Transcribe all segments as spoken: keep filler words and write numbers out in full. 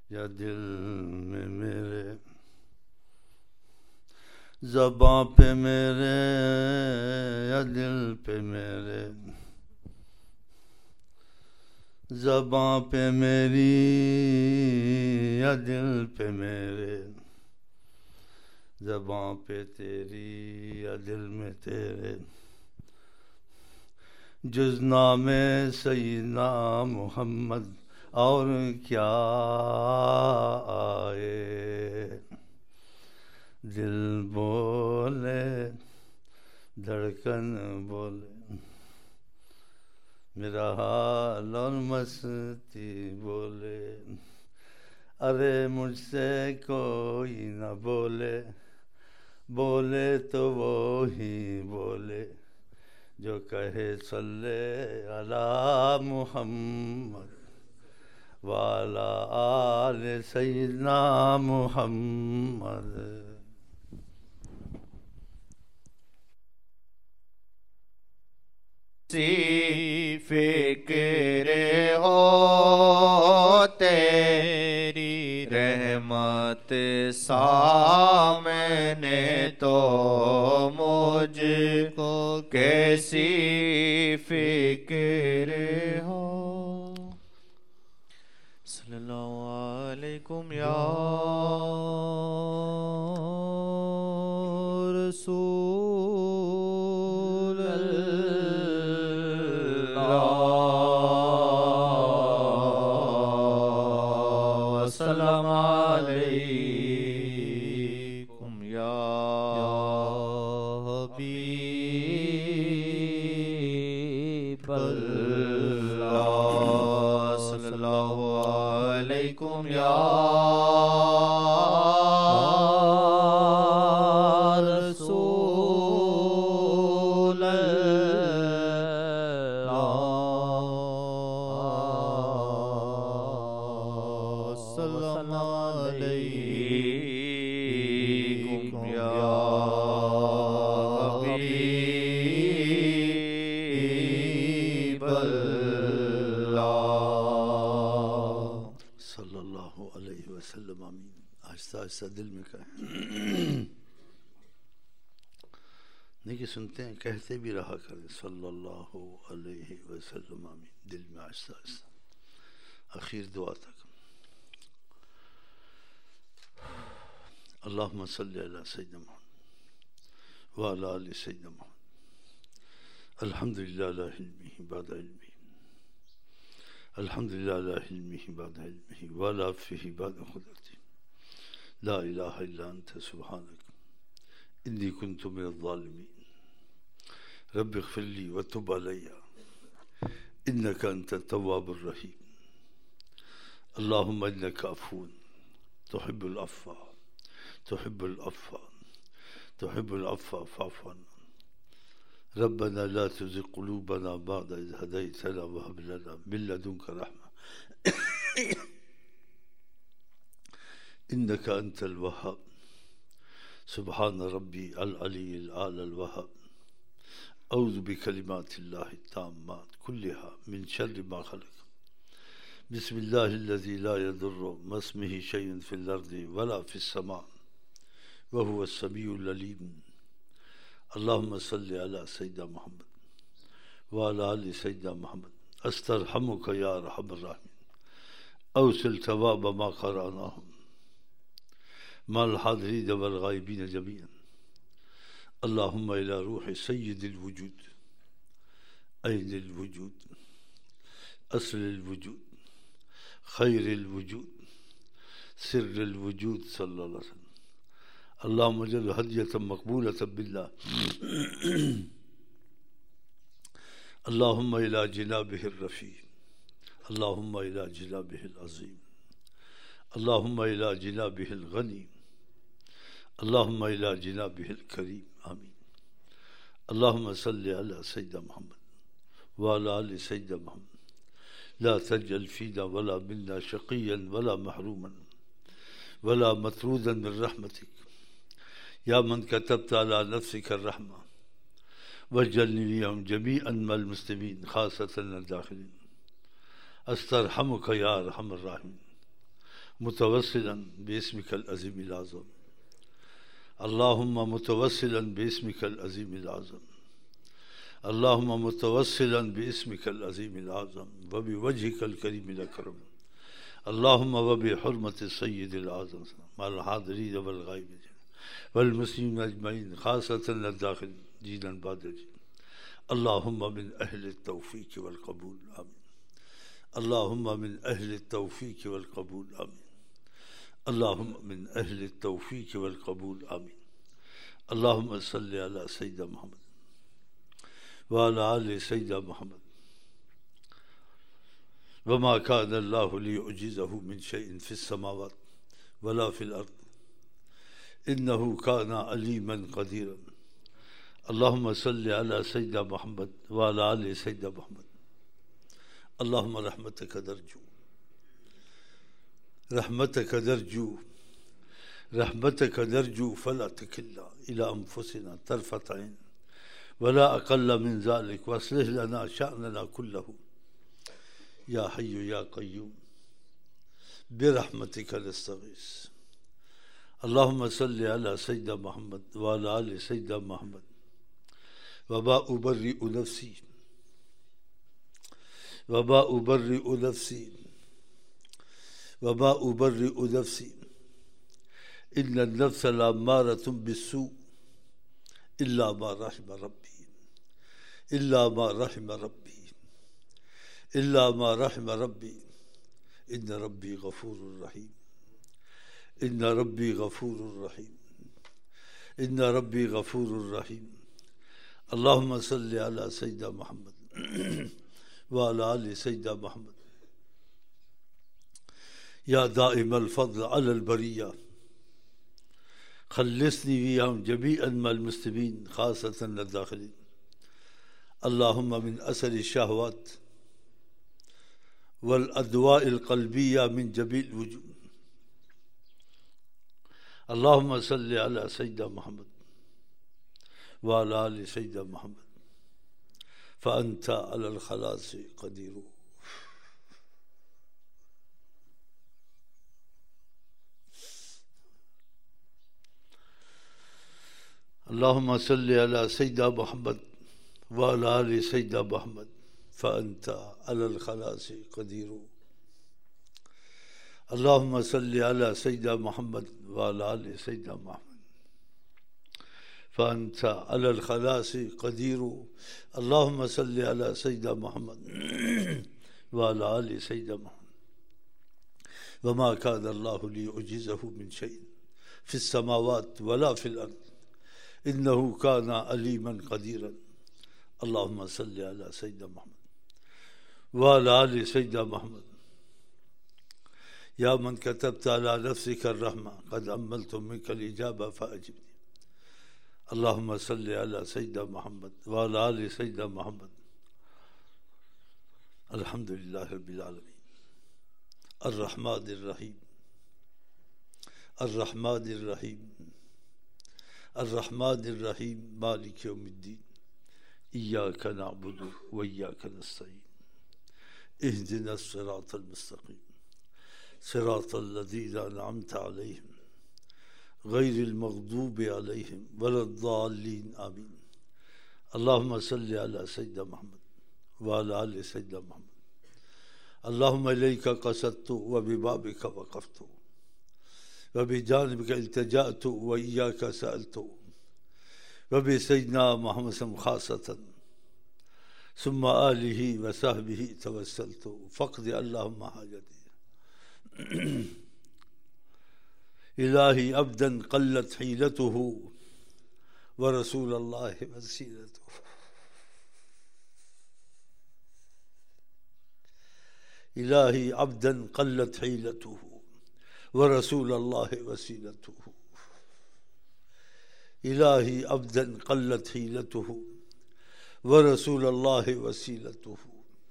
या दिल में मेरे, ज़बां पे मेरे या दिल पे मेरे, ज़बां पे मेरी या दिल पे मेरे, ज़बां पे तेरी या दिल में तेरे, जुज़ नामे सय्यदना मुहम्मद और क्या आए। दिल बोले धड़कन बोले, मेरा हाल और मस्ती बोले, अरे मुझसे कोई न बोले, बोले तो वो ही बोले जो कहे सल्ले अला मुहम्मद वाला आले सय्यदना मुहम्मद। सी फिक्र हो तेरी रहमत सामने तो मुझको कैसी फिक्र हो। सल्लल्लाहु अलैकुम या रसूल अल्लाह, अस्सलामु अलैकुम या हबीब अल्लाह, सल्लल्लाहु अलैकुम या रसूल अल्लाह, सल्लल्लाहु अलैकुम या हबीब अल्लाह। सल्लल्लाहु अलैहि वसल्लम। आमीन। आहिस्ता आहिस्ता दिल में कहें। देखिए सुनते हैं, कहते भी रहा करें सल्लल्लाहु अलैहि वसल्लम। आमीन। दिल में आहिस्ता आहिस्ता आखिर दुआ तक। अल्लाहुम्मा सल्ली अला सय्यिदना मुहम्मद व अला आलि सय्यिदना मुहम्मद। अल्हम्दुलिल्लाह अला इल्मिही बअदा इल्मिही, अल्हम्दुलिल्लाह अला इल्मिही बअदा इल्मिही व अला अफ़्विही बअदा क़ुदरतिही। ला इलाहा इल्ला अंता सुब्हानक इन्नी कुन्तु मिनज़ ज़ालिमीन। रब्बि इग़फ़िरली व तुब अलैया इन्नका अंतत तव्वाबुर रहीम। अल्लाहुम्मा इन्नका अफ़्वुन तुहिब्बुल अफ़्व तुहिब्बुल अफ़्व तुहिब्बुल अफ़्व फ़अफ़ु अन्ना। रब्बना ला तुज़िग़ क़ुलूबना बअद इज़ हदैतना व हब लना मिन लदुनका रहमा इन्नका अंतल वहाब। सुब्हान रब्बी अल अलीय्यिल आलल वहाब। औज़ु बिकलिमातिल्लाहि ताम्मात कुल्लिहा मिन शर्रि मा ख़लक़। बिस्मिल्लाहिल्लज़ी ला यदुर्रु मस्मिही शैउन फ़िल अर्ज़ि वला फ़िस समा व हुवस समीउल अलीम। अल्लाहुम्मा सल्लि अला सय्यिदना मुहम्मद व अला आलि सय्यिदना मुहम्मद। अस्तरहमुका या अरहमर राहिमीन। औसिल सवाब मा क़रअनाहु मल हाज़िरीन वल ग़ाइबीन जमीअन। अल्लाहुम्मा इला रूहि सय्यिदिल वुजूद ऐनिल वुजूद अस्लिल वुजूद खैरिल वुजूद सिर्रिल वुजूद सल्लल्लाहु अलैहि वसल्लम। अल्लाहुम्मा जल हदियतम मक़बूलतम बिल्लाह। अल्लाहुम्मा इला जिनाबिहिर रफ़ी, अल्लाहुम्मा इला जिनाबिहिल अज़ीम, अल्लाहुम्मा इला जिनाबिहिल गनी, अल्लाहुम्मा इला जिनाबिहिल करीम। आमीन। अल्लाहुम्मा सल्लि अला सय्यिदना मुहम्मद व अला आलि सय्यिदना मुहम्मद। ला तजअल फ़ीना वला मिन्ना शक़िय्यन वला महरूमन वला मतरूदन मिन रहमतिक या मन कतबत अला नफ़्सिका रहमा वजअलनी मिनहुम जमीअन मल मुस्लिमीन ख़ासतन अल दाख़िलीन। अस्तरहमुका या अरहमर राहिमीन। मुतवस्सिलन बिस्मिकल अज़ीमिल आज़म। अल्लाहुम्मा मुतवस्सिलन बिस्मिकल अज़ीमिल आज़म। अल्लाहुम्मा मुतवस्सिलन बिस्मिकल अज़ीमिल आज़म व बिवजहिकल करीमिल अकरम। अल्लाहुम्मा व बिहुर्मति सय्यिदिल आज़म मअल हादिरीन वल गायबीन वल मुस्लिमीन अजमईन खासतन अद-दाखिलीन बाद-अल। अल्लाहुम्मा मिन अहलित तौफ़ीक़ वल क़बूल आमीन। अल्लाहुम्मा मिन अहलित तौफ़ीक़ वल क़बूल आमीन। अल्लाहुम्मा मिन अहलित तौफ़ीक़ वल क़बूल आमीन। अल्लाहुम्मा सल्लि अला सय्यिदिना मुहम्मद व अला आलि सय्यिदिना मुहम्मद। वमा कान अल्लाहु लियुअजिज़हु मिन शैइन फ़िस समावात वला फ़िल अर्द इन्नहु कान अलीमन क़दीरा। अल्लाहुम्मा सल्लि अला सय्यिदिना मुहम्मद व अला आलि सय्यिदिना मुहम्मद। अल्लाहुम्मा रहमतक नरजू रहमतक नरजू रहमतक नरजू फला तकिलना इला अनफुसिना तरफ़त ऐन वला अक़ल्ल मिन ज़ालिक वअस्लिह लना शअनना कुल्लहु या हय्यु या क़य्यूम बिरहमतिक नस्तगीस। अल्लाहुम्मा सल्लि अला सय्यिदिना मुहम्मद व अला आलि सय्यिदिना मुहम्मद। वमा उबर्रिउ नफ़्सी वमा उबर्रिउ नफ़्सी वमा उबर्रिउ नफ़्सी इन्ना नफ़्स लअम्मारतुन बिस्सू इल्ला मा रहिम रब्बी इल्ला मा रहिम रब्बी इल्ला मा रहिम रब्बी इन्ना रब्बी गफूरुर रहीम इन्ना रब्बी गफूरुर रहीम इन्ना रब्बी गफूरुर रहीम। अल्लाहुम्मा सल्लि अला सय्यिदिना मुहम्मद व अला आलि सय्यिदिना मुहम्मद। या दाइमल फ़ज़्ल अलल बरिया खल्लिसनी वियहुम जमीअन मअल मुस्लिमीन खासतन अद-दाखिलीन। अल्लाहुम्मा मिन असरि शहवात वल अदवाइल क़ल्बिय्या मिन जमीइल वजूह। अल्लाहुम्मा सल्लि अला सय्यिदिना मुहम्मद व अला आलि सय्यिदिना मुहम्मद फ़अन्त अलल ख़लासी क़दीर। अल्लाहुम्मा सल्लि अला सय्यिदिना मुहम्मद व अला आलि सय्यिदिना मुहम्मद फ़अन्त अलल ख़लासी क़दीर। अल्लाहुम्मा सल्लि अला सय्यिदिना मुहम्मद व अला आलि सय्यिदिना मुहम्मद फ़अन्त अलल ख़लासी क़दीर। अल्लाहुम्मा सल्लि अला सय्यिदिना मुहम्मद व अला आलि सय्यिदिना मुहम्मद। वमा कान अल्लाहु लियुअजिज़हु मिन शैइन फ़िस समावात वला फ़िल अर्द इन्नहु कान अलीमन क़दीरा। अल्लाहुम्मा सल्लि अला सय्यिदिना मुहम्मद व अला आलि सय्यिदिना मुहम्मद। या मन कतबत अला नफ़्सिक अर्रहमा क़द अम्मलतु मिनकल इजाबा फ़अजिबनी। अल्लाहुम्मा सल्लि अला सय्यिदिना मुहम्मद व अला आलि सय्यिदिना मुहम्मद। अल्हम्दुलिल्लाहि रब्बिल आलमीन अर्रहमानिर रहीम अर्रहमानिर रहीम अर्रहमानिर रहीम मालिकि यौमिद्दीन। इय्याका नअबुदु व इय्याका नस्तईन इहदिनस सिरातल मुस्तक़ीम सिरातल लज़ीना अनअमत अलैहिम गैरिल मग़दूबि अलैहिम वलद्दाल्लीन आमीन। अल्लाहुम्मा सल्लि अला सय्यिदिना मुहम्मद व अला आलि सय्यिदिना मुहम्मद। अल्लाहुम्मा इलैका क़सदतु व बिबाबिका वक़फ़तु व बिजानिबिका इल्तजअतु व इय्याका सअलतु व बिसय्यिदिना मुहम्मद ख़ासतन सुम्मा आलिहि व सहबिहि तवस्सलतु फ़क़्दि अल्लाहुम्मा हाजती। इलाही अब्दन क़ल्लत हीलतुहु व रसूलल्लाहि वसीलतुहु। इलाही अब्दन क़ल्लत हीलतुहु व रसूलल्लाहि वसीलतुहु। इलाही अब्दन क़ल्लत हीलतुहु व रसूलल्लाहि वसीलतुहु।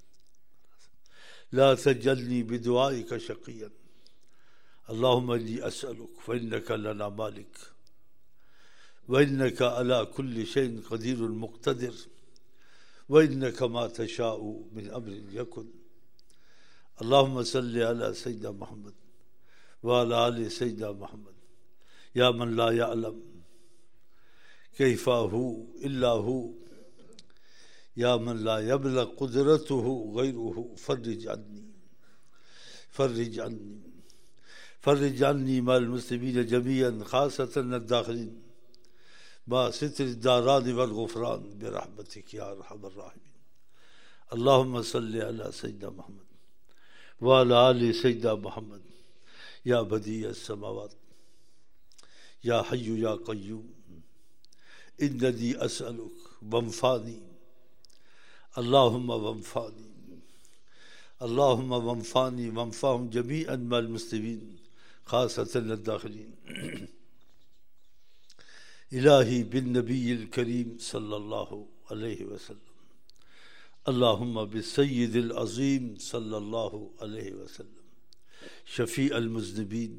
ला तजअलनी बिदुआइका शक़िय्यन। अल्लाहुम्मा इन्नी अस्अलुक फ़इन्नका लना मालिक व इन्नका अला कुल्लि शैइन क़दीरुन मुक़्तदिर व इन्नका मा तशाअु मिन अम्रिन यकुन। अल्लाहुम्मा सल्लि अला सय्यिदिना मुहम्मद वाला आले सैयदना मोहम्मद या मन ला यअलम कैफा हु इल्ला हु या मन ला यबलग कुदरतुहु गैरुहु फर्रिज अन्नी फर्रिज अन्नी फर्रिज अन्नी मल मुस्लिमीन जमीअन खासतन अद्दाखिलीन बा सित्र दारान वल गुफरान बिरहमतिक या अरहमर राहिमीन। अल्लाहुम्मा सल्लि अला सय्यिदना मुहम्मद व अला आलि सय्यिदना मुहम्मद या बदीअ अस्समावात या हय्यु या क़य्यूम इन्ननी अस्अलुक वंफ़ानी अल्लाहुम्मा वंफ़ानी अल्लाहुम्मा वंफ़ानी वंफ़ाहुम जमीअन मल मुस्लिमीन खासतन अद्दाखिलीन। इलाही बिन नबील करीम सल्लल्लाहु अलैहि वसल्लम अल्लाहुम्मा बिसय्यिदिल अज़ीम सल्लल्लाहु अलैहि वसल्लम शफ़ी अल मुज़निबीन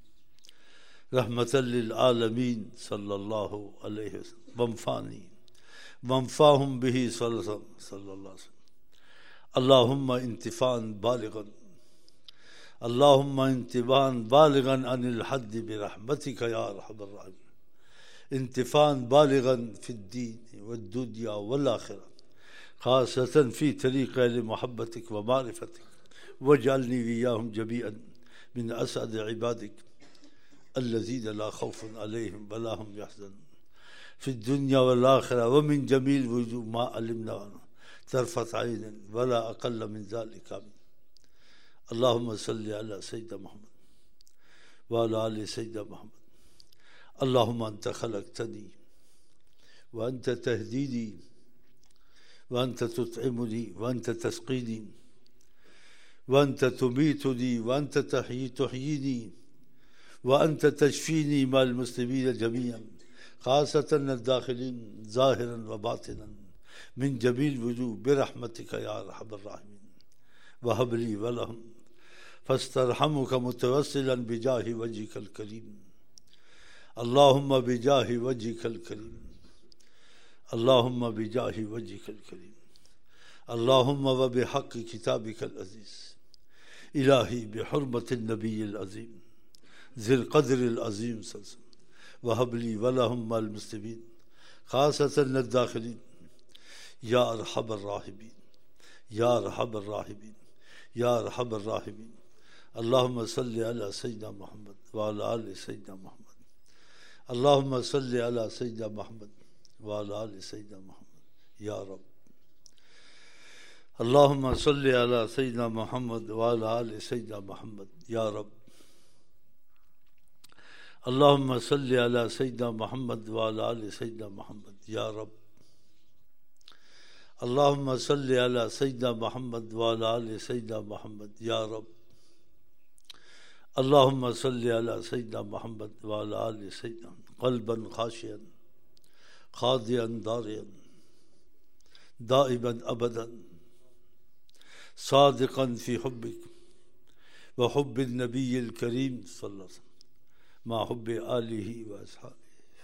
रहमतल लिल आलमीन सल्लल्लाहु अलैहि वसल्लम वंफ़ानी वंफ़ाहुम बिही सल्लल्लाहु अलैहि वसल्लम। अल्लाहुम्मा इंतिफ़ान बालिगन अल्लाहुम्मा इंतिफ़ान बालिगन अनिल हद्द बिरहमतिक या अरहमर राहिमीन। इंतिफ़ान बालिगन फ़िद्दीन वद्दुनिया वल आखिरह खासतन फ़ी तरीक़ लिमुहब्बतिक व मारिफ़तिक वजअलनी विय्याहुम जमीअन मिन असअद इबादिक अल्लज़ीना ला खौफ़ुन अलैहिम व ला हुम यहज़नून फ़ी दुनिया वल आखिरह व मिन जमील वजूह मा अलिमना तरफ़त ऐन वला अक़ल्ल मिन ज़ालिक। अल्लाहुम्मा सल्लि अला सय्यिदना मुहम्मद व अला आलि सय्यिदना मुहम्मद। अल्लाहुम्मा अन्त खलक़तनी व अन्त तहदीनी व अन्त तुत्इमुनी व अन्त तस्क़ीनी व अन्त तुमीतुनी व अन्त तहयी तुहयीनी व अन्त तशफ़ीनी मअल मुस्लिमीन जमीअन खासतन अद्दाखिलीन ज़ाहिरन व बातिनन मिन जमील वजूह बिरहमतिक या अरहमर राहिमीन। वहब ली व लहुम फस्तरहमुक मुतवस्सिलन बिजाहि वज्हिकल करीम। अल्लाहुम्मा बिजाहि वज्हिकल करीम अल्लाहुम्मा बिजाहि वज्हिकल करीम अल्लाहुम्मा व बिहक़्क़ि किताबिकल अज़ीज़। इलाही बिहुर्मतिन नबिय्यिल अज़ीम ज़िल क़द्रिल अज़ीम सल्लल्लाहु वहब ली व लहुम मअल मुस्लिमीन खासतन अद्दाखिलीन या अरहमर राहिमीन या अरहमर राहिमीन या अरहमर राहिमीन। अल्लाहुम्मा सल्लि अला सय्यिदना मुहम्मद व अला आलि सय्यिदना मुहम्मद। अल्लाहुम्मा सल्लि अला सय्यिदना मुहम्मद व अला आलि सय्यिदना मुहम्मद या रब। अल्लाहुम्मा सल्लि अला सय्यिदना मुहम्मद व अला आलि सय्यिदना मुहम्मद या रब। अल्लाहुम्मा सल्लि अला सय्यिदना मुहम्मद व अला आलि सय्यिदना मुहम्मद या रब। अल्लाहुम्मा सल्लि अला सय्यिदना मुहम्मद व अला आलि सय्यिदना मुहम्मद या रब। अल्लाहुम्मा सल्लि अला सय्यिदना मुहम्मद व अला आलि सय्यिदना क़ल्बन ख़ाशिअन ख़ादिअन दारिअन दाइमन अबदन सादिक़न फ़ी हुब्बिक व हुब्बिन नबिय्यिल करीम सल्लल्लाहु अलैहि वसल्लम मा हुब्बि आलिही व अस्हाबिही।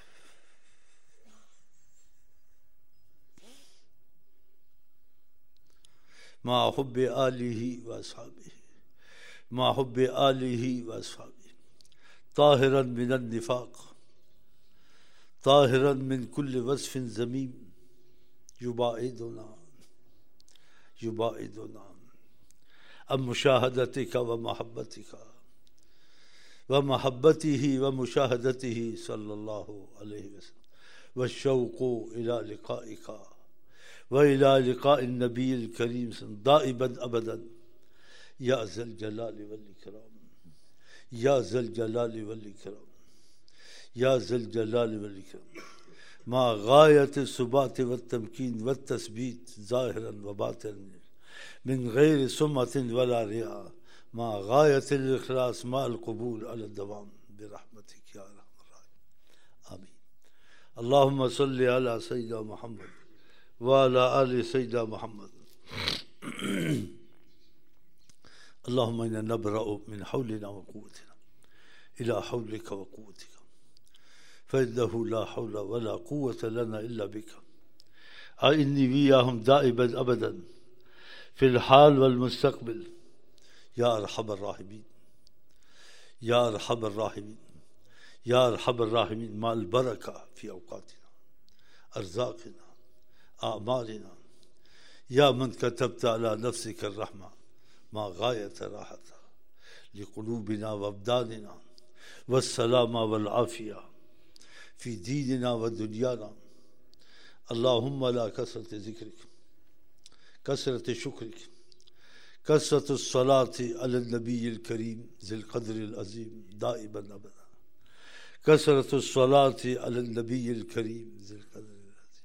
मा हुब्बि आलिही व अस्हाबिही मा हुब्बि आलिही व अस्हाबिही ताहिरन मिनन निफ़ाक़ ताहिरन मिन कुल्लि वस्फ़िन ज़मीम युबाइदुना युबाइदुना अम मुशाहदतिका व महब्बतिका व महब्बतिही व मुशाहदतिही सल्लल्लाहु अलैहि वसल्लम व शौक़ु इला लिक़ाइका व इला लिक़ाइन नबील करीम दाइबन अबदन या ज़ल जलाली वल इकराम या ज़ल जलाली वल इकराम या ज़ल जलाली वल इकराम। मा गायत सुबात व तमकीन व तस्बीत ज़ाहिरन व बातिनन मिन गैर सुम्मतिन वला रिया मा गायतिल इख़लास मा अल क़बूल अला दवाम बिरहमतिक या अरहमर राहिमीन। आमीन। अल्लाहुम्मा सल्लि अला सय्यिदना मुहम्मद व अला आलि सय्यिदना मुहम्मद। अल्लाहुम्मा इन्ना नबरअु मिन हौलिना व क़ुव्वतिना इला हौलिका व क़ुव्वतिका फ़इन्नहु ला हौला व ला क़ुव्वता लना इल्ला बिका। अइन्नी विय्याहुम दाइबन अबदन फ़िल हाल वल मुस्तक़बिल या अरहमर राहिमीन या अरहमर राहिमीन या अरहमर राहिमीन माल बरका फी औकातिना अर्ज़ाक़िना आमालिना या मन कतबत अला नफ्सिक अर्रहमा मा गायत राहता लिक़ुलूबिना व अब्दानिना वस्सलामा वल आफ़िया फ़ी दीनिना व दुनियाना अल्लाहुम्मा ला कसरत ज़िक्रिक कसरत शुक्रिक कसरत सलाति अला नबील करीम ज़िल क़द्रिल अज़ीम दाइमन अबदा कसरत सलाति अला नबील करीम ज़िल क़द्रिल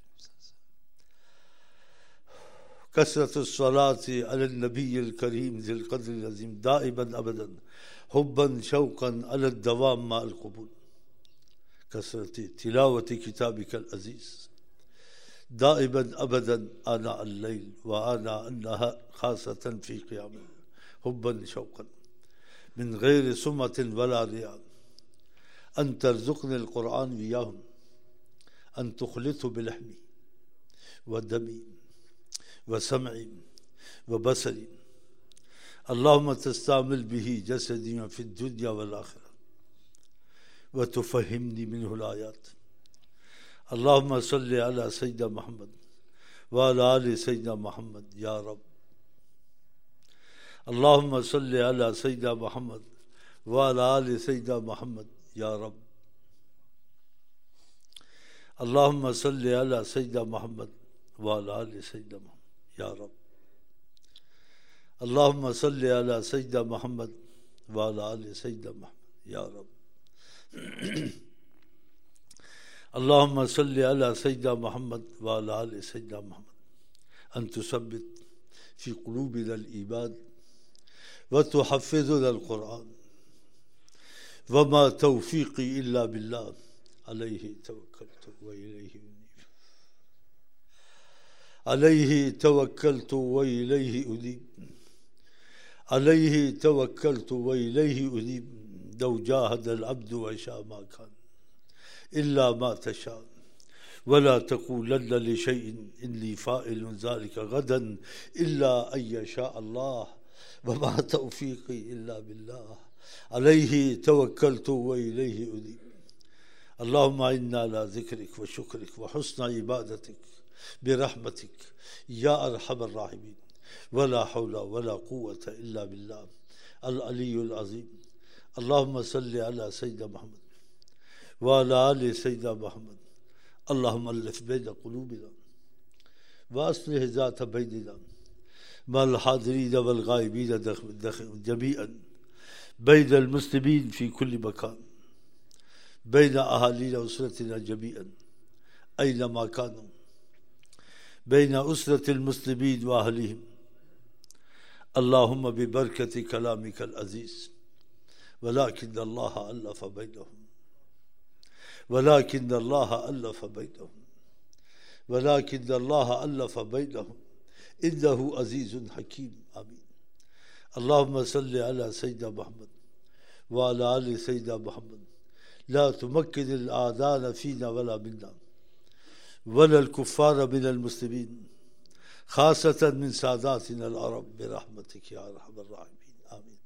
कसरत सलाति अला नबील करीम ज़िल क़द्रिल अज़ीम दाइमन अबदन हुब्बन शौक़न अला दवाम माल क़बूल कसरत तिलावत किताबिकल अज़ीज़ दाइमन अबदन आना अल-लैल व आना अन्नहार खासतन फ़ी क़ियाम हुब्बन शौक़न मिन ग़ैर सुमतिन वला रियान अन तरज़ुक़नी अल-क़ुरआन वियाहुम अन तुख़लितु बिलहमी व दमी व समई व बसरी अल्लाहुम्मा तस्तामिल बिही जसदी फ़ी दुनिया वल आखिरह व तुफ़हिमनी मिन्हुल आयात अल्लाहुम्मा सल्लि अला सय्यिदना मुहम्मद व अला आलि सय्यिदना मुहम्मद या रब अल्लाहुम्मा सल्लि अला सय्यिदना मुहम्मद व अला आलि सय्यिदना मुहम्मद या रब अल्लाहुम्मा सल्लि अला सय्यिदना मुहम्मद व अला आलि सय्यिदना मुहम्मद या रब अल्लाहुम्मा सल्लि अला सय्यिदना मुहम्मद व अला आलि सय्यिदना मुहम्मद या रब अल्लाहुम्मा सल्लि अला सय्यिदना मुहम्मद व अला आलि सय्यिदना मुहम्मद अन तुसब्बित फ़ी क़ुलूबिना अल-ईमान व तुहफ़्फ़िज़ना अल-क़ुरआन व मा तौफ़ीक़ी इल्ला बिल्लाह अलैहि तवक्कलतु व इलैहि उनीब अलैहि तवक्कलतु व इलैहि उनीब अलैहि तवक्कलतु व इलैहि उनीब लौ जाहदल अब्दु व शाअ मा कान इल्ला मा तशा वला तक़ूलन्न लिशैइन इन्नी फ़ाइलुन ज़ालिका गदन इल्ला अन यशा अल्लाह व मा तौफ़ीक़ी इल्ला बिल्लाह अलैहि तवक्कलतु व इलैहि उनीब अल्लाहुम्मा इन्ना अला ज़िक्रिक व शुक्रिक व हुस्न इबादतिक बिरहमतिक या अरहमर राहिमीन वला हौला वला क़ुव्वता इल्ला बिल्लाह अल अलियुल अज़ीम अल्लाहुम्मा सल्लि अला सय्यिदना मुहम्मद व अला आलि सय्यिदना मुहम्मद अल्लाहुम्मा अल्लिफ़ बैन क़ुलूबिना व अस्लिह ज़ात बैनिना मअल हाज़िरीन वल ग़ाइबीन जमीअन बैन अल मुस्लिमीन फ़ी कुल्लि मकान बैन अहालीना उसरतिना जमीअन ऐनमा कानू बैन उसरतिल मुस्लिमीन व अहलिहिम अल्लाहुम्मा बिबरकति कलामिकल अज़ीज़ वलाकिन अल्लाह अल्लफ़ बैनहुम वलाकिन अल्लाह अल्लफ़ बैनहुम वलाकिन अल्लाह अल्लफ़ बैनहुम इन्नहु अज़ीज़ुन हकीम आमीन अल्लाहुम्मा सल्लि अला सय्यिदना मुहम्मद व अला आलि सय्यिदना मुहम्मद ला तुमक्किनिल आदाना फ़ीना वला मिन्ना वला अल कुफ़्फ़ार मिनल मुस्लिमीन खासतन मिन सादातिना अल अरब बिरहमतिक या अरहमर राहिमीन आमीन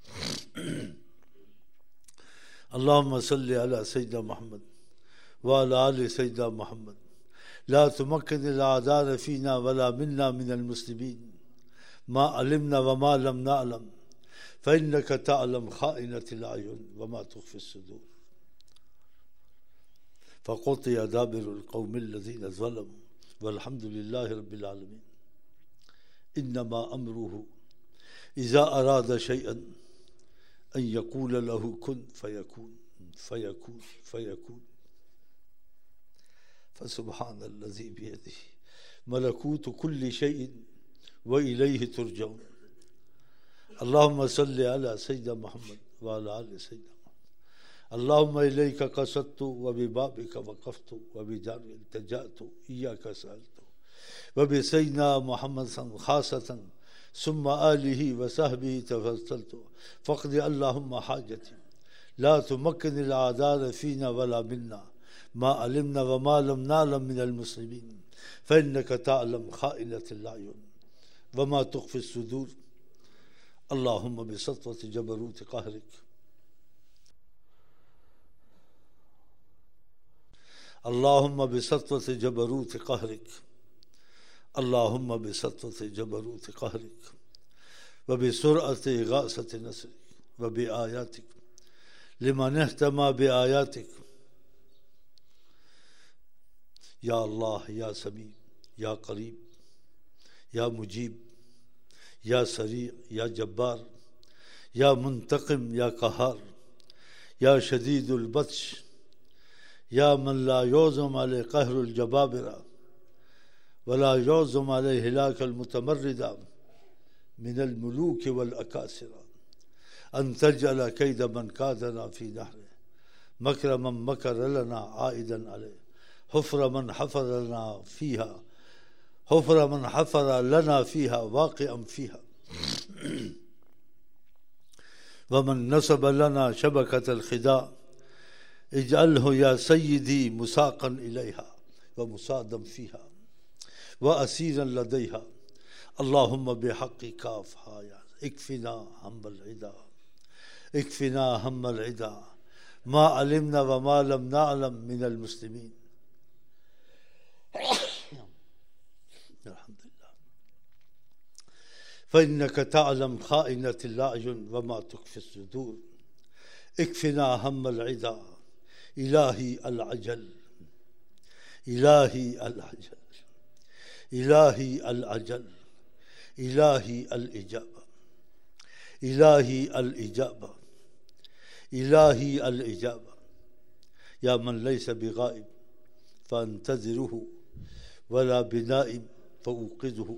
अल्लाहुम्मा सल्लि अला सय्यिदना मुहम्मद व अला आलि सय्यिदना मुहम्मद ला तुमक्किनिल आदाना फ़ीना वला मिन्ना मिनल मुस्लिमीन मा अलिमना व मा लम नअलम फ़इन्नका तअलम ख़ाइनतल अयुन व मा तुख़फ़िस सुदूर फ़क़ुतिय दाबिरुल क़ौमिल लज़ीना ज़लमू वल्हम्दुलिल्लाहि रब्बिल आलमीन इन्नमा अम्रुहु इज़ा अरादा शैअन अन यक़ूल लहु कुन फ़यकून फ़यकून फ़यकून फ़सुब्हानल्लज़ी बियदिही मलकूतु कुल्लि शैइन व इलैहि तुरजऊन अल्लाहुम्मा सल्लि अला सय्यिदना मुहम्मद व अला आलि सय्यिदना अल्लाहुम्मा इलैका क़सदतु व बिबाबिका वक़फ़तु व बिजामिका इल्तजअतु इय्याका सअलतु व बिसय्यिदना मुहम्मद ख़ासतन सुम्मा आलिहि व सहबिहि तवस्सलतु फ़क़्दि अल्लाहुम्मा हाजती ला तुमक्किनिल आदाना फ़ीना वला मिन्ना मा अलिमना व मा लम नअलम मिनल मुस्लिमीन फ़इन्नका तअलम ख़ाइनतल अयुन व मा तुख़फ़िस सुदूर अल्लाहुम्मा बिसत्वति जबरूति क़हरिक अल्लाहुम्मा बिसत्वत जबरूत कहरिक, अल्लाहुम्मा बिसत्वत जबरूत कहरिक व बिसुरअत इगासत नसरिक व बिआयातिक लिमन इहतमा बिआयातिक। या अल्लाह या समी या करीब या मुजीब या सरी या जब्बार या मुंतकिम या कहार या शदीदुल बत्श या मन ला युज़म अलैहि कहरुल जबाबिरा वला युज़म अलैहि हिलाकल मुतमर्रिदा मिनल मुलूक वल अकासिरा अन तजअल कैद मन कादना फी नहर मकर मन मकर लना आइदन अलैहि हुफ्र मन हफर लना फीहा हुफ्र मन हफर लना फीहा वाक़िअन फीहा वमन नसब लना शबकतल खिदा इजअलहु या सय्यदी मुसाक़न इलैहा व मुसादम फीहा व असीरन लदैहा। अल्लाहुम्मा बिहक़्क़ि काफ हाया इक्फिना हम्मल इदा इक्फिना हम्मल इदा मा अलिमना व मा लम नअलम मिनल मुस्लिमीन। अल्हम्दुलिल्लाह। फ़इन्नक तअलम ख़ाइनतल अयुन व मा तुख़फ़ी सुदूर इक्फिना हम्मल इदा इलाही अल अजल इलाही अल अजल इलाही अल अजल इलाही अल इजाबा इलाही अल इजाबा इलाही अल इजाबा। या मन लैस बिगाइब फ़अंतज़िरुहु वला बिनाइम फ़ऊक़िज़ुहु।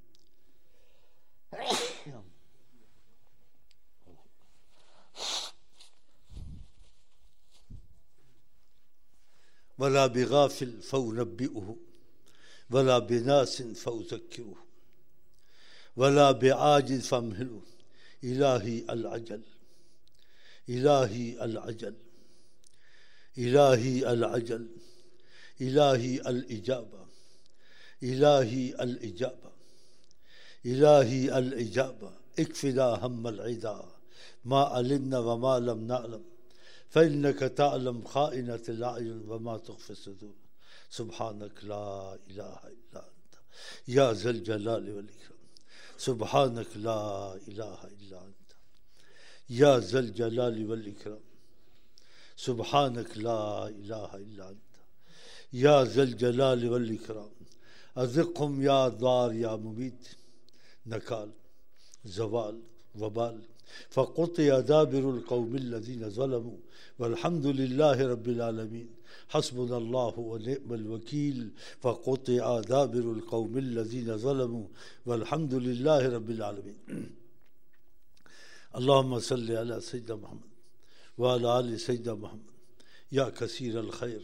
वला बिगाफिल फ़उनब्बिउहु वला बिनासिन फ़उज़क्किरुहु वला बिआजिज़ फ़अमहिलहु। इलाही अल अजल इलाही अल अजल इलाही अल अजल इलाही अल इजाबा इलाही अल इजाबा इलाही अल इजाबा इक्फिना हम्मल इदा मा अलिमना व मा लम नअलम फ़इन्नक तअलम ख़ाइनतल अयुन व मा तुख़फ़ी सुदूर। सुब्हानक ला इलाहा इल्ला अंत या ज़ल जलालि वल इकराम। सुब्हानक ला इलाहा इल्ला अंत या ज़ल जलालि वल इकराम। सुब्हानक ला इलाहा इल्ला अंत या ज़ल जलालि वल इकराम। अज़िक़हुम या दार या मुमीत नकाल ज़वाल वबाल फ़क़ुतिअ दाबिरुल क़ौमिल लज़ीना ज़लमू वल्हम्दुलिल्लाहि रब्बिल आलमीन। हस्बुनल्लाहु व निअमल वकील फ़क़ुतिअ दाबिरुल क़ौमिल लज़ीना ज़लमू वल्हम्दुलिल्लाहि रब्बिल आलमीन। अल्लाहुम्मा सल्लि अला सय्यिदिना मुहम्मद व अला आलि सय्यिदिना मुहम्मद। या कसीरल खैर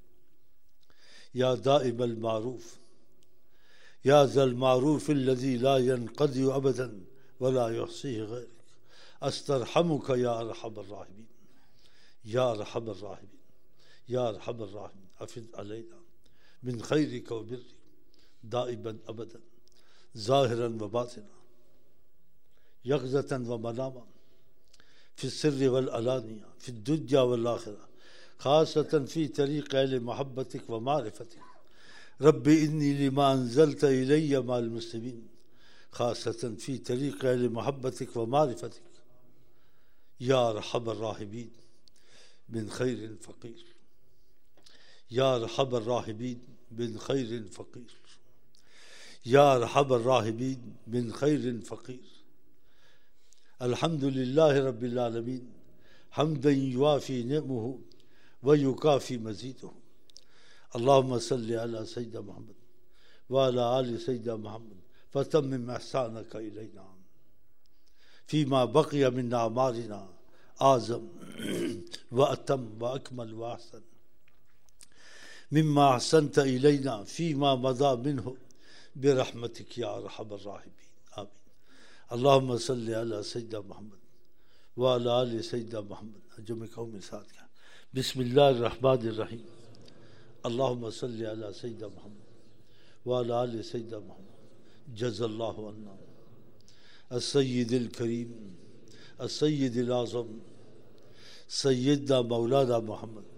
या दाइमल मारूफ या ज़ल मारूफ़िल लज़ी ला यनक़ज़ि अबदन वला युहसीहि ग़ैरुक। अस्तरहमुका या अरहमर राहिमीन या अरहमर राहिमीन या अरहमर राहिमीन। अफ़िज़ अलैना मिन ख़ैरिका व बिर्रिक दाइमन अबदन ज़ाहिरन व बातिना यक़ज़तन व मनामा फ़िस्सिर्रि वल अलानिया फ़िद्दुन्या वल आख़िरा ख़ासतन फ़ी तरीक़ अहल महब्बतिक व मारिफ़तिक। रब्बि इन्नी लिमा अंज़लत इलय्य मअल मुस्लिमीन ख़ासतन फ़ी तरीक़ अहल महब्बतिक व मारिफ़तिक। या अरहमर राहिमीन बिन खैरिन फ़क़ीर या अरहमर राहिमीन बिन खैरिन फ़क़ीर या अरहमर राहिमीन बिन खैरिन फ़क़ीर। अल्हम्दुलिल्लाहि रब्बिल आलमीन हम्दन युवाफ़ी निअमहु व युकाफ़ी मज़ीदहु। अल्लाहुम्मा सल्लि अला सय्यिदिना मुहम्मद व अला आलि सय्यिदिना मुहम्मद फ़तम्मिम इहसानका इलैना फ़ीमा बक़िय मिन अमारिना आज़म व अतम व अकमल व अहसन मिम्मा अहसनत इलैना फ़ीमा मज़ा मिन्हु बिरहमतिक या अरहमर राहिमीन। आमीन। अल्लाहुम्मा सल्लि अला सय्यिदिना मुहम्मद व अला आलि सय्यिदिना मुहम्मद। जुमे कौम के साथ क्या बिस्मिल्लाहिर रहमानिर रहीम। अल्लाहुम्मा सल्लि अला सय्यिदिना मुहम्मद व अला आलि सय्यिदिना मुहम्मद। जज़ल्लाहु अन्ना अस्सय्यिदिल करीम अस्सय्यिदिल आज़म सय्यिदना मौलाना मुहम्मद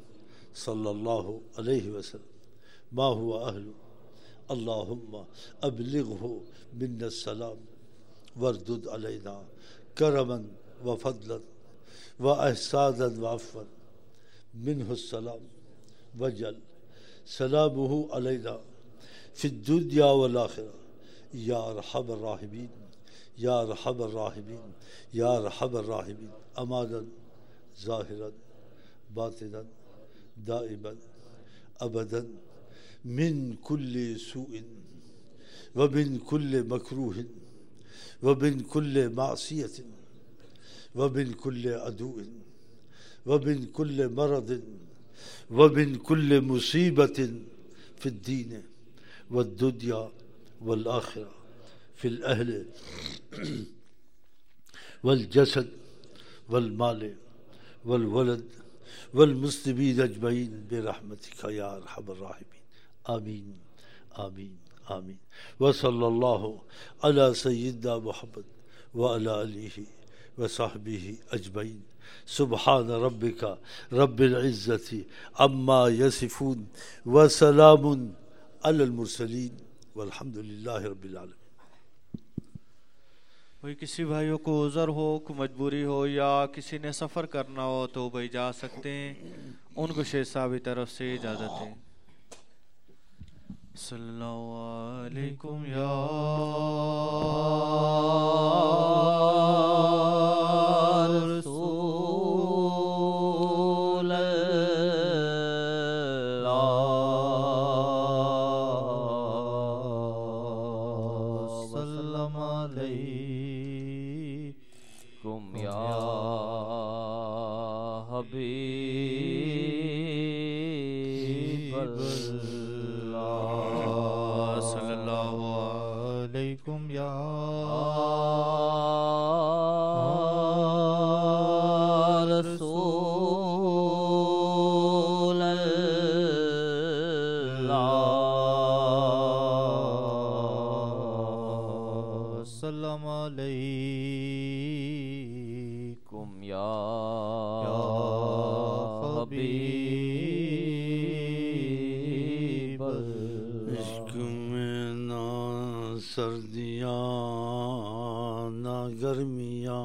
सल्लल्लाहु अलैहि वसल्लम मा हुवा अहलु अल्लाहुम्मा अबलिगहु मिन्नस्सलाम वरदुद अलैना करमन व फदलन व एहसादन व अफ़वन मिन्हुस्सलाम वजल सलामुहु अलैना फिद्दुनिया वल आखिरा या अरहमर राहिमीन या अरहमर राहिमीन या अरहमर राहिमीन अमानन ज़ाहिरन बातिनन दाइमन अबदन मिन कुल्ली सूइन व मिन कुल्ली मकरूहिन व मिन कुल्ली मासियतिन व मिन कुल्ली अदुइन व मिन कुल्ली मरदिन व मिन कुल्ली मुसीबतिन फिद्दीन वद्दुनिया वल आखिरा फिल अहल वल जसद वल माल वल वलद वल मुस्लिमीन अजमईन बिरहमतिका या अरहमर राहिमीन आमीन आमीन आमीन व सल्लल्लाहु अला सय्यिदना मुहम्मद व अला आलिहि व सहबिहि अजमईन सुब्हान रब्बिका रब्बिल इज़्ज़ति अम्मा यसिफून व सलामुन अलल मुरसलीन वल्हम्दुलिल्लाहि रब्बिल आलमीन। भाई किसी भाइयों को उज़र हो, को मजबूरी हो या किसी ने सफ़र करना हो तो भाई जा सकते हैं, उनको शेख साहब की तरफ से इजाज़त है। सल्लल्लाहु अलैकुम या रसूल अल्लाह सल्लल्लाहु अलैकुम या हबीब अल्लाह सल्लल्लाहु अलैकुम या रसूल अल्लाह सल्लल्लाहु अलैकुम या हबीब इश्क में ना सर्दियाँ ना गर्मियाँ,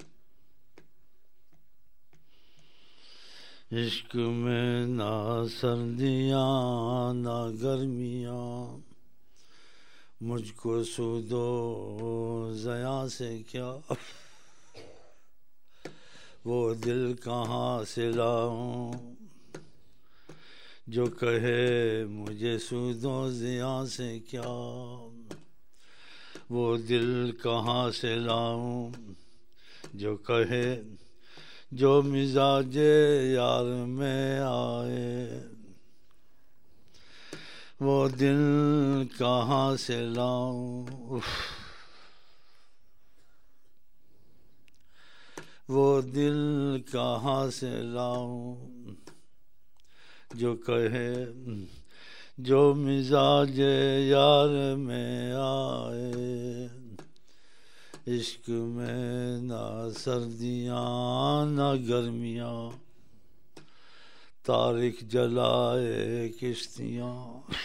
इश्क में ना सर्दियाँ ना गर्मियाँ, मुझको सूदो ज़या से क्या वो दिल कहाँ से लाऊं, जो कहे मुझे सूदो ज़या से क्या वो दिल कहाँ से लाऊं, जो कहे जो मिजाजे यार में आए वो दिल कहाँ से लाऊं, वो दिल कहाँ से लाऊं, जो कहे जो मिजाज यार में आए, इश्क में ना सर्दियाँ ना गर्मियाँ, तारिक जलाए किश्तियाँ,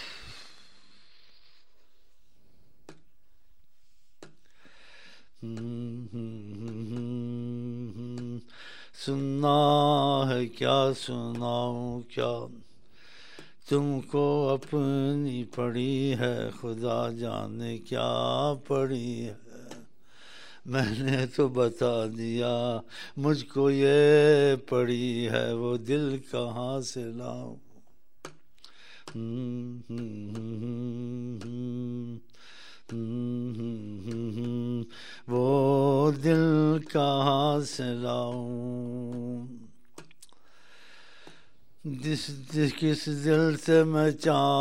सुनना है क्या सुनाऊं क्या तुमको अपनी पड़ी है, खुदा जाने क्या पड़ी है, मैंने तो बता दिया मुझको ये पड़ी है, वो दिल कहाँ से लाऊं, वो दिल कहाँ से लाऊं, जिस जिस किस दिल से मैं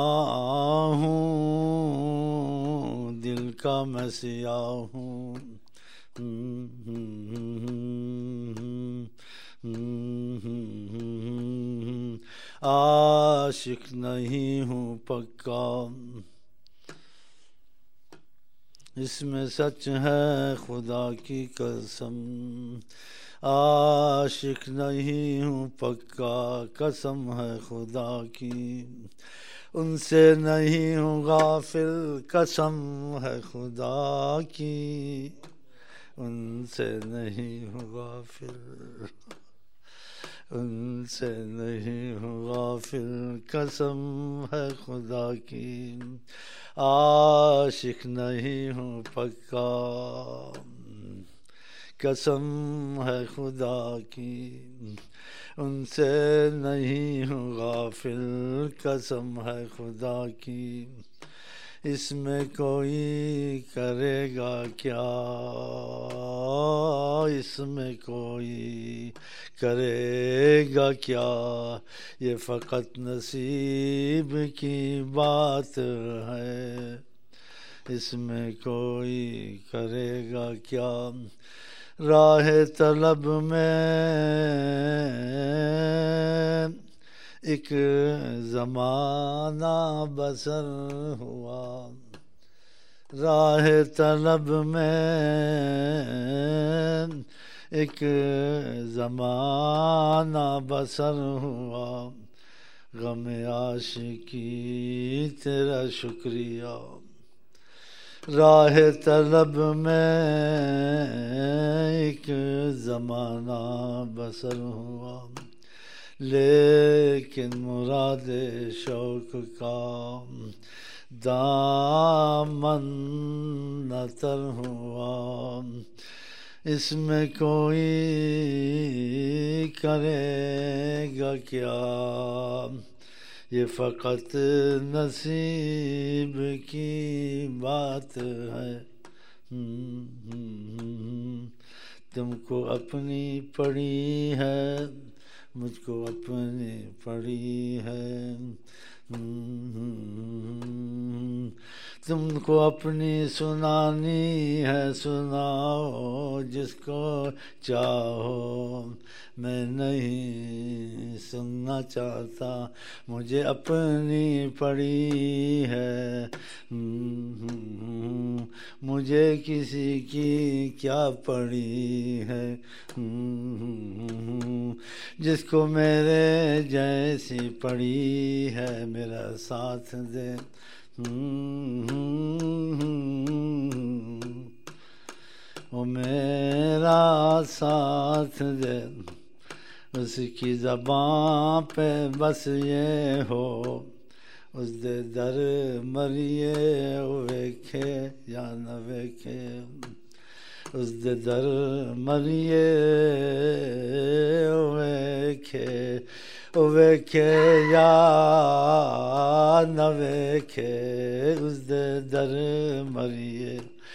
चाहूं, दिल का मैं सियाह हूँ, आशिक नहीं हूँ पक्का, इसमें सच है खुदा की कसम, आशिक नहीं हूँ पक्का, कसम है खुदा की, उनसे नहीं हूँ गाफिल, कसम है खुदा की, उनसे नहीं हूँ गाफिल, उनसे नहीं हूँ गाफिल, कसम है खुदा की, आशिक नहीं हूँ पक्का, कसम है खुदा की, उनसे नहीं हूँ गाफिल, कसम है खुदा की, इसमें कोई करेगा क्या, इसमें कोई करेगा क्या, ये फ़कत नसीब की बात है, इसमें कोई करेगा क्या, राह तलब में एक ज़माना बसर हुआ, राह तलब में एक ज़माना बसर हुआ, गम आशिकी तेरा शुक्रिया, राह तलब में एक ज़माना बसर हुआ, लेकिन मुरादे शौक का दामन न तर हुआ, इसमें कोई करेगा क्या, ये फ़कत नसीब की बात है, तुमको अपनी पड़ी है, मुझको अपनी पड़ी है, तुमको अपनी सुनानी है, सुनाओ जिसको चाहो, मैं नहीं सुनना चाहता, मुझे अपनी पड़ी है, मुझे किसी की क्या पड़ी है, जिसको मेरे जैसी पड़ी है मेरा साथ दे, वो मेरा साथ दे, उसकी ज़बां पे बस ये हो, उस दे दर मरिए वेखे या न वेखे, उस दे दर मरिए वेखे, वेखे या न वेखे, उस दे दर मरिए,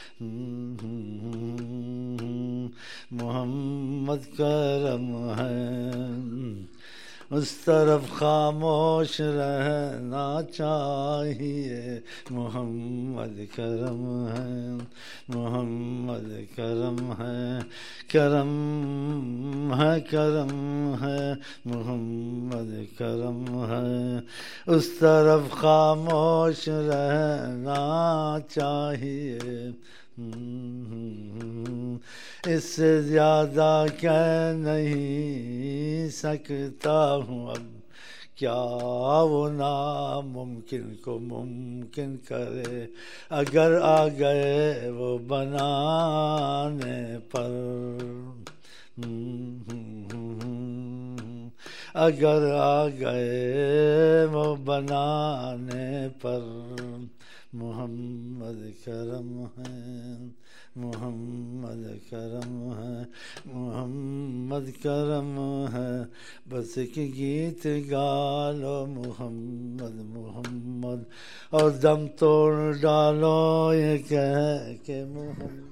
मोहम्मद करम है, उस तरफ खामोश रहना चाहिए, मोहम्मद करम है, मोहम्मद करम है, करम है, करम है, मोहम्मद करम है, उस तरफ खामोश रहना चाहिए, इससे ज़्यादा कह नहीं सकता हूँ अब, क्या वो नामुमकिन को मुमकिन करे, अगर आ गए वो बनाने पर, अगर आ गए वो बनाने पर, मोहम्मद करम है, मोहम्मद करम है, मोहम्मद करम है, बस एक गीत गा लो मोहम्मद मोहम्मद, और दम तोड़ डालो ये कह के मोहम्मद,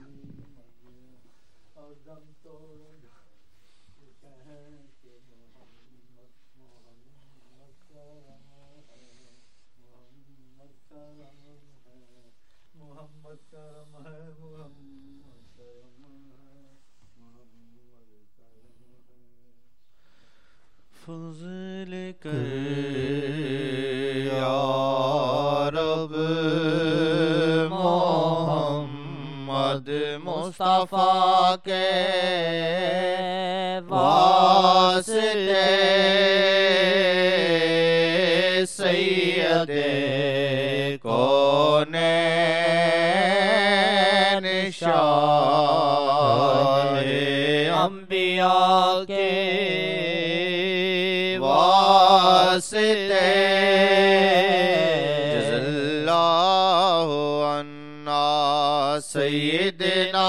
और दम तोड़ ये कह के मोहम्मद, मोहम्मद करम है, मोहम्मद करम है, मोहम्मद करम है, मोहम्मद करम है, मोहम्मद करम है, फज़ल कर या रब मोहम्मद मुस्तफ़ा के वास्ते सैयदे कौनैन शाहे अंबिया के वास्ते जज़ल्लाहु अन्ना सय्यदना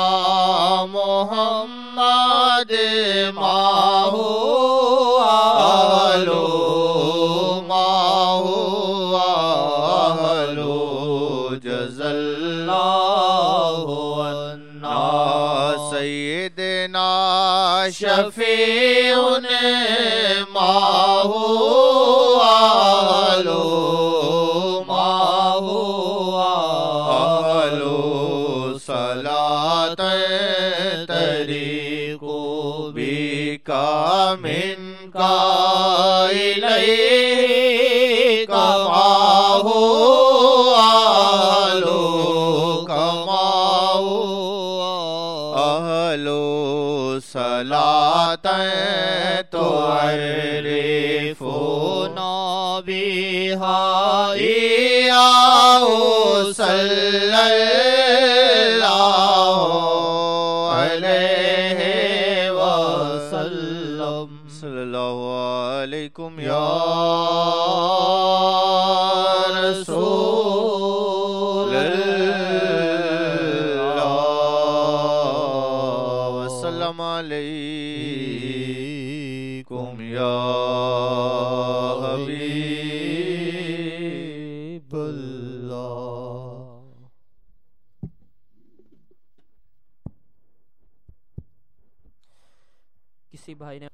मुहम्मद माहू आलो माहू आलो जज़ल्लाहु अन्ना सय्यदना शफीउन माहू आलो माहू आलो सलात तरीको बिका मिनका इलैका माहू आलो कमाओ अहलो सलात तो अरिफुना बिहा आओ सल्लल्लाहु अलैहि वसल्लम सल्लल्लाहु अलैकुम या रसूल अल्लाह वसल्लम अलैकुम या हबीबल्लाह। किसी भाई ने